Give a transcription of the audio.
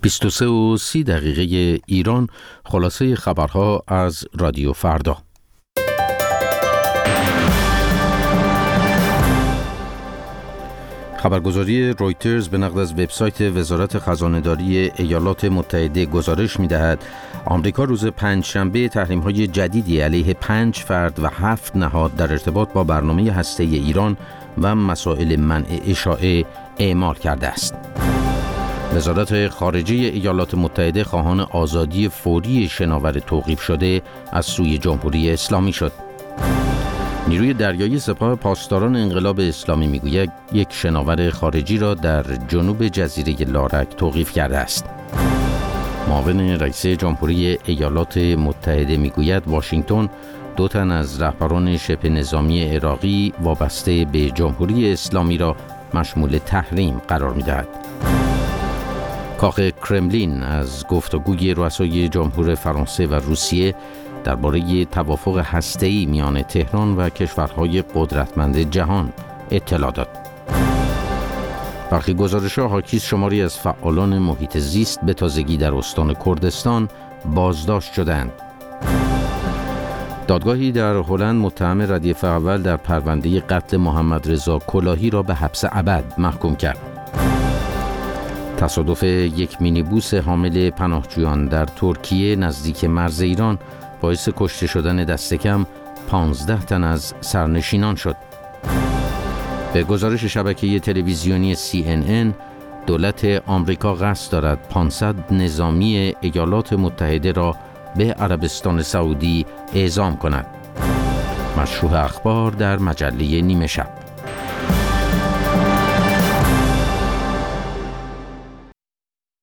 23:30 ایران. خلاصه خبرها از رادیو فردا. خبرگزاری رویترز به نقل از وبسایت وزارت خزانه‌داری ایالات متحده گزارش می‌دهد آمریکا روز پنجشنبه تحریم‌های جدیدی علیه 5 فرد و 7 نهاد در ارتباط با برنامه هسته‌ای ایران و مسائل منع اشاعه اعمال کرده است. وزارت خارجه ایالات متحده خواهان آزادی فوری شناور توقیف شده از سوی جمهوری اسلامی شد. نیروی دریایی سپاه پاسداران انقلاب اسلامی میگوید یک شناور خارجی را در جنوب جزیره لارک توقیف کرده است. معاون رئیس جمهوری ایالات متحده میگوید واشنگتن 2 تن از رهبران شبه نظامی عراقی وابسته به جمهوری اسلامی را مشمول تحریم قرار می‌دهد. کاخ کرملین از گفتگوی رؤسای جمهور فرانسه و روسیه درباره توافق هسته‌ای میان تهران و کشورهای قدرتمند جهان اطلاع داد. برخی گزارش‌ها حاکی از شماری از فعالان محیط زیست به تازگی در استان کردستان بازداشت شدند. دادگاهی در هلند متهم ردیف اول در پرونده قتل محمد رضا کلاهی را به حبس ابد محکوم کرد. تصادف یک مینیبوس حامل پناهجویان در ترکیه نزدیک مرز ایران باعث کشته شدن دست کم 15 تن از سرنشینان شد. به گزارش شبکه تلویزیونی CNN، دولت آمریکا قصد دارد 500 نظامی ایالات متحده را به عربستان سعودی اعزام کند. مشروح اخبار در مجله نیمه شب.